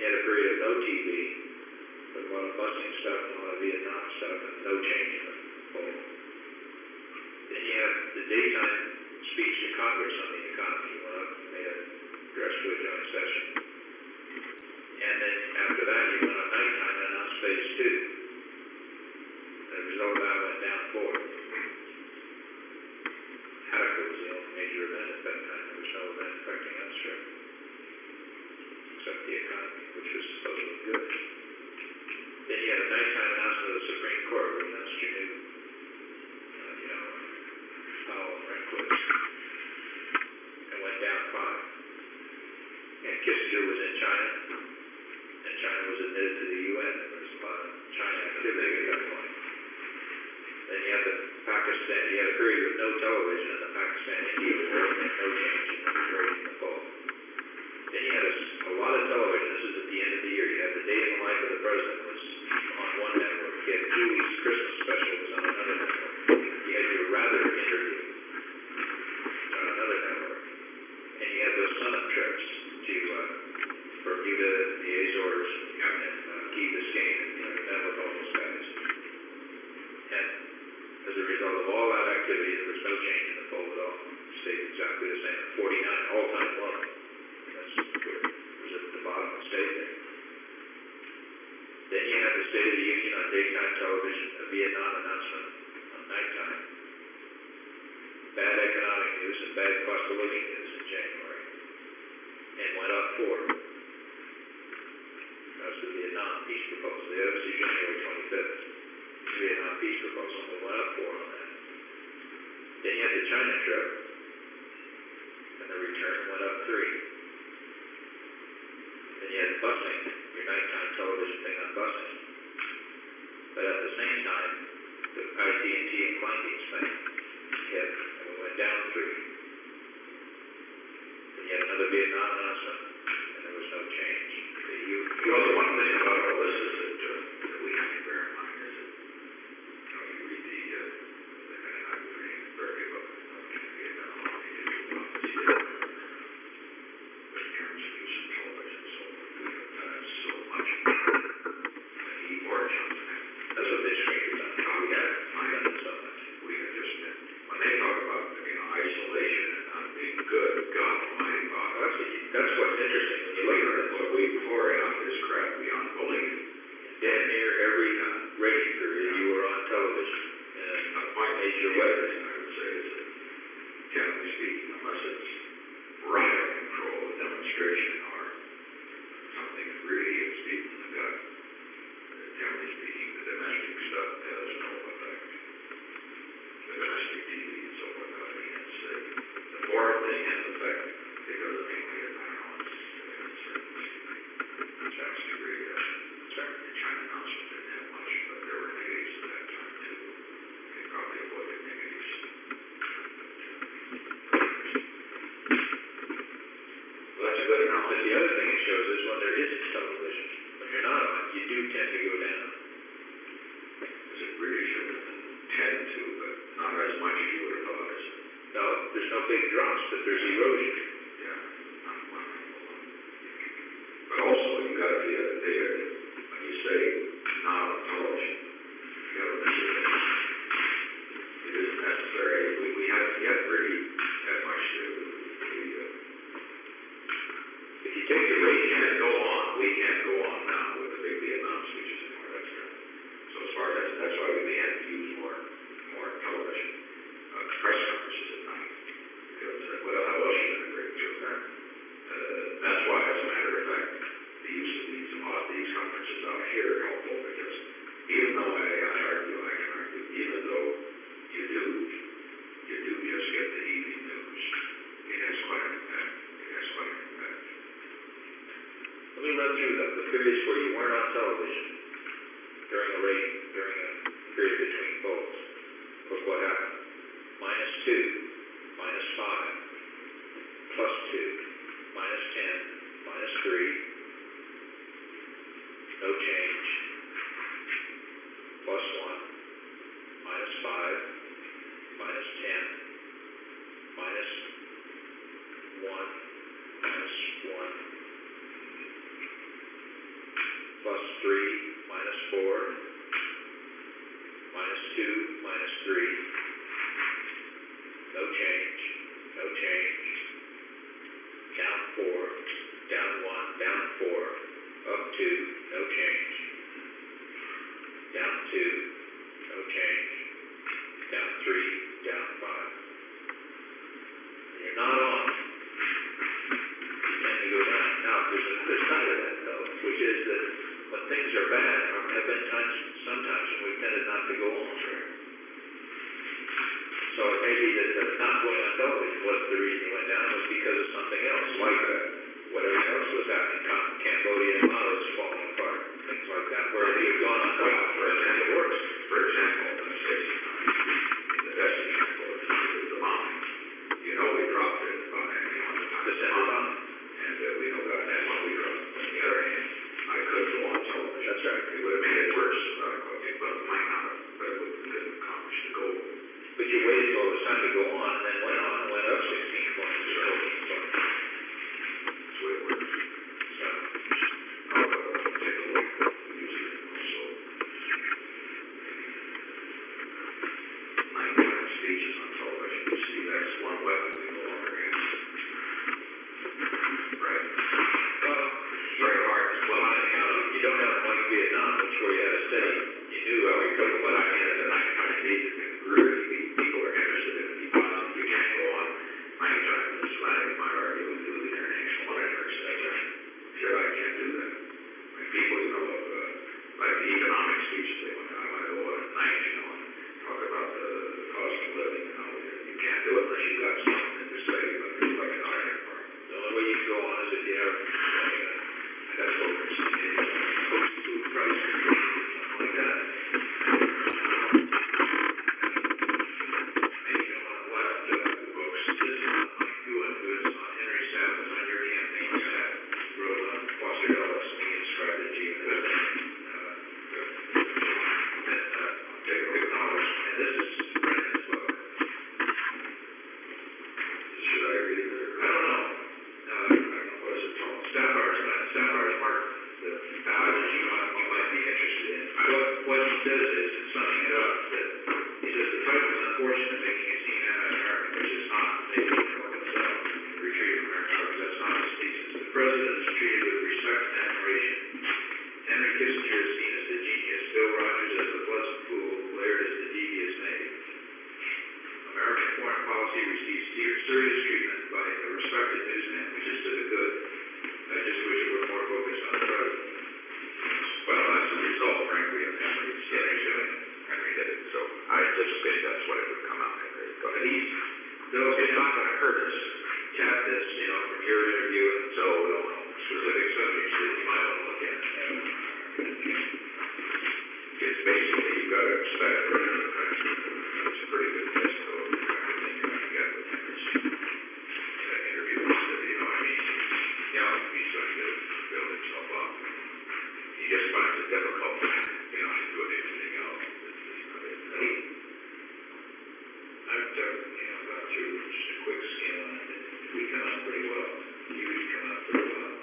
you had a period of no TV, with a lot of busing stuff and a lot of Vietnam stuff, and no change in the poll. Then you have the daytime speech to Congress on the economy. You went up and made an address to a joint session. And then after that, you went on nighttime and announced phase two. And as a result of that, went down 4. Hanukkah was the only major event at that time. There was no event affecting us, sure, except the economy, which was supposedly good. Then you had a nighttime announcement of the Supreme Court, which announced your new, Powell and Rehnquist, and went down 5. And Kissinger was in China, and China was admitted to the UN. There was a lot of China activity at that point. Then you had the Pakistan, you had a period with no television in the Pakistan-India war, and no change in the rate in the poll. Then you had a lot of television. This is at the end of the year. You had the Day in the Life of the President was on one network. You had Julie's Christmas special was on another network. You had your Rather interview on another network. And you had those summit trips to Bermuda, the Azores, and Key Biscayne, and you met with all those guys. And as a result of all that activity, there was no change in the poll at all. It stayed exactly the same. 49 all-time low. That's good. It was at the bottom and stayed there. Then you had the State of the Union on daytime television, a Vietnam announcement on nighttime, bad economic news and bad cost of living news in January, and went up 4. That was the Vietnam peace proposal. The other was January 25th. The Vietnam peace proposal. We went up 4 on that. Then you had the China trip, and the return went up 3. Then you had busing, your nighttime television thing on busing. But at the same time, the IT&T and Kleindienst thing hit, and we went down 3. Then you had another Vietnam announcement, and there was no change. The one thing about all this is that we have to bear in mind is that, you read and I was reading the very book of Vietnam, but in terms of use of television, so we have done so much. That's what they screamed about. Oh, yeah, I done so much. We have just been, when they talk about, isolation and not being good, God Almighty, that's what's interesting. When you look at what we pour out this crap beyond belief. Damn near every rating period you were on television. And my major weapon, weapon, I would say, is that, generally speaking, unless it's riot control, a demonstration, or something that really hits people in the gut, generally speaking, the domestic stuff has no effect. The domestic TV and so forth, I mean, it's the foreign thing has effect because of mainly, I don't know, it's a degree, the China announcement didn't have much, but there were negatives at that time too. They probably avoided negatives. Well, that's a good analysis. The other thing it shows is when there isn't television, when you're not on, you do tend to go down. Because it really shouldn't tend to, but not as much as you would have thought, is it? No, there's no big drops, but there's erosion. Yeah, not one. But also, you got to be when you say not on television, you got to remember that it isn't necessary. We haven't yet really had much to If you take the rate, we can't go on now with the big Vietnam speeches anymore. That's done. So as far as that's why we may have to use more television, press conferences at night. Because what else are you going to bring to that? That's why, as a matter of fact, the use of these conferences out here are helpful because even though I can argue, even though you do just get the evening news, it has quite an impact. Let me run through the periods where you weren't on television during a period between polls. Look what happened. -2, -5, +2, -10, -3, no change, +1, -5, -10, -1, -1, 3, minus 4, minus 2, minus 3. No change, no change. Down 4, down 1, down 4, up 2, no change. Down 2, no change. Down 3, down 5. You're not on. You tend to go down. Now, there's a good side of that, though, which is that when things are bad, there have been sometimes when we've tended not to go on. So it may be that the not going on double was the reason you went down was because of something else, like whatever else was happening. Cambodia and Laos was falling apart, things like that, where if you had gone on double, for example, it works. For example, let's say the best example is the bombing. You know we dropped it on the December bombing, and we know about that when we dropped it. On the other hand, I could go on television. That's right. It would have made it worse, but it might not have, but it would have accomplished the goal. But you waited till it was time to go on, and then went on and went up 16 points or 14 points. That's the way it works. So, Take a look at the user also. 9 speeches on television. You see, that's one weapon we no longer have. Right? well, Very hard to well, you don't have like Vietnam, which where you had a steady, you knew how you could But I mean, the 9 speeches really, people are interested in the positive. You can't go on 9 times this flag. You might argue with the international writers. Sure, I can't do that. I mean, people, like the economic speeches, I want to go on at night, and talk about the cost of living, you can't do it unless you've got something to say, but it's like an iron part. the only way you can go on is if you have That's what we're seeing. post-food price control, something like that. Maybe you don't want to left books. This is on Mike Goodwin, who is on Henry Savage, on your campaign staff, wrote on Foster Dulles and the strategy of that. Take a look at those. And this is Brendan's book. Should I read it? I don't know. What is it called? Sapphire's Mark, the passage you might be interested in. What he says is, summing it up, that he says the title is unfortunate, making it seem anti-American, which is not. They can help himself in the retreat of America, because that's not his thesis. The president is treated with respect and admiration. Henry Kissinger is seen as the genius, Bill Rogers as the pleasant fool, Laird as the devious knave. American foreign policy receives serious treatment by a respected newsman, which is to the good. I just wish it were more focused on the president. Well, that's a result, frankly, of Henry's doing it. Henry did it, so I anticipated that's what it would come out, Henry. But it's not going to hurt us. Tap this, from your interview, and so specific subjects that you might want to look at. It's basically, you've got to expect President of the country. It's a pretty good test, though, everything you're going to get with Henry's interview. He's going to build himself up. He just finds it difficult, to do anything else. I've gone through just a quick scan on it. We come out pretty well. You come out pretty well.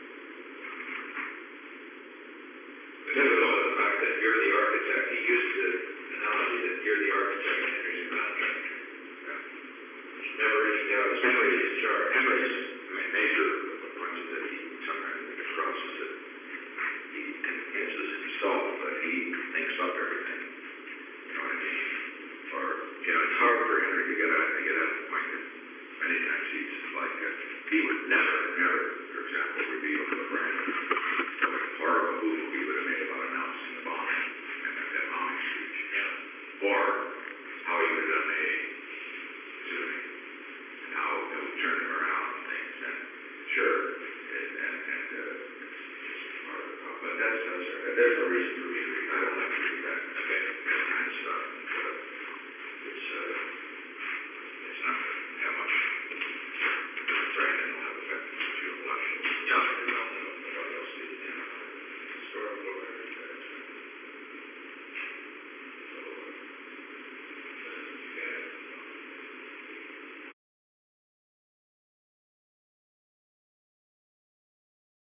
Difficult, the fact that You're the architect. He used the analogy that you're the architect and Henry's a contractor. Never any doubt. Henry is in charge. Henry's major point that he sometimes gets across is that he convinces himself that he thinks up everything. You know what I mean? Or, it's hard for Henry to get a point that many times he's like, he would never, for example, reveal to a friend what a horrible move he would have made about announcing the bombing and that bombing speech. Or how he would have done a zooming and how it would turn him around and things. And sure, and it's part of the problem. But there's no reason for me to read. I don't have